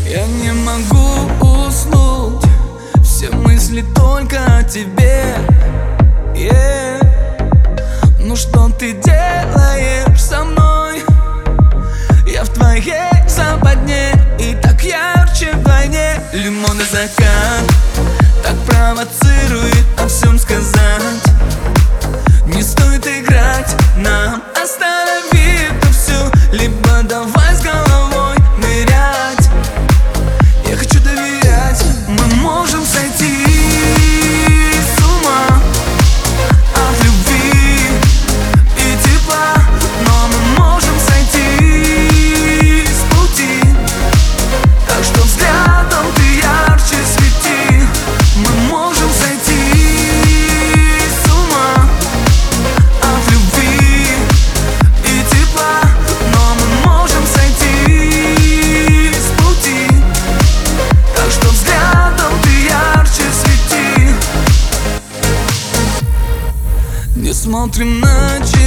Я не могу уснуть, все мысли только о тебе. Ну что ты делаешь со мной? Я в твоей западне, и так ярче вдвойне. Лимонный закат так провоцирует о всем сказать. Не стоит играть, нам останови это все. Либо давай с головой нырять. Я хочу доверять, мы можем сойти с ума от любви и тепла, но мы можем сойти с пути. Так что взглядом ты ярче свети. Мы можем сойти с ума от любви и тепла, но мы можем сойти с пути. Так что взглядом ты ярче свети. Не смотрим на часы,